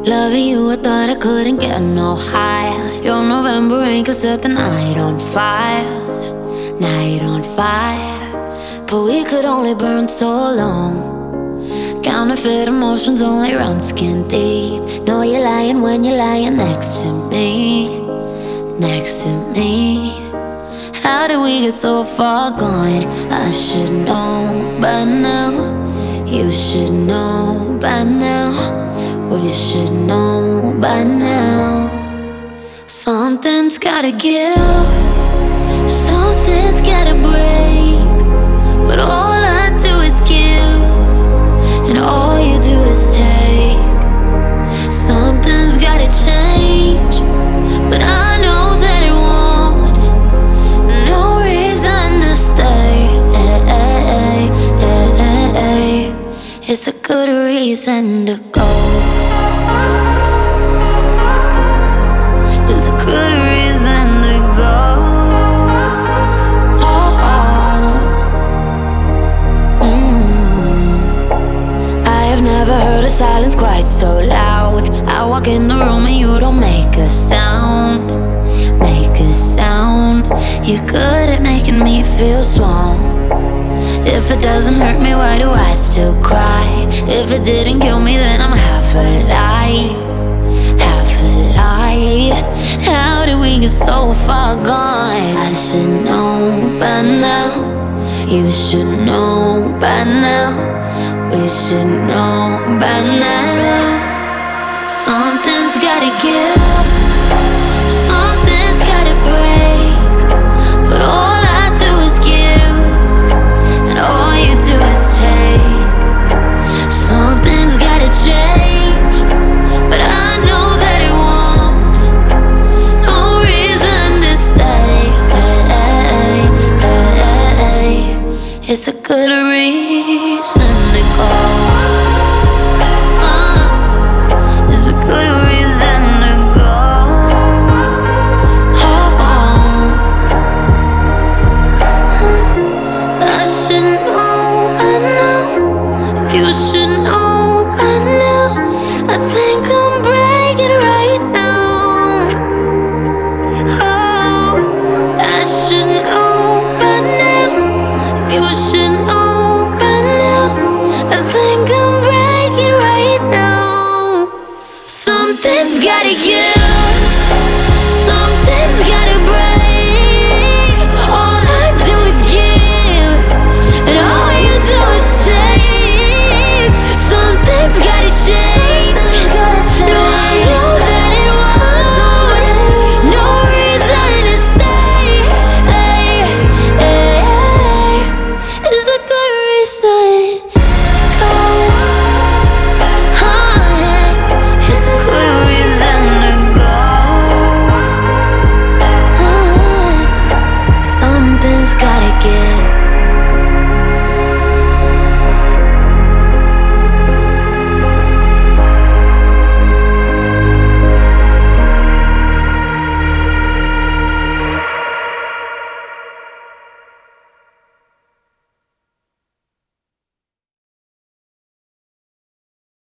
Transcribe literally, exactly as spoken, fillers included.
Loving you, I thought I couldn't get no higher. Your November rain could set the night on fire, night on fire. But we could only burn so long. Counterfeit emotions only run skin deep. Know you're lying when you're lying next to me, next to me. How did we get so far gone? I should know by now. You should know by now. We should know by now. Something's gotta give, something's gotta break. But all I do is give, and all you do is take. Something's gotta change, but I know that it won't. No reason to stay. It's a good reason to go. It's a good reason to go. Oh, oh. Mm. I have never heard a silence quite so loud. I walk in the room and you don't make a sound, make a sound. You're good at making me feel small. If it doesn't hurt me, why do I still cry? If it didn't kill me, then I'm half alive, half alive. How did we get so far gone? I should know by now. You should know by now. We should know by now. Something's gotta give, something's gotta break. But all I do is give, and all you do is take. Something's gotta change, but I know that it won't. No reason to stay. It's a good reason to go.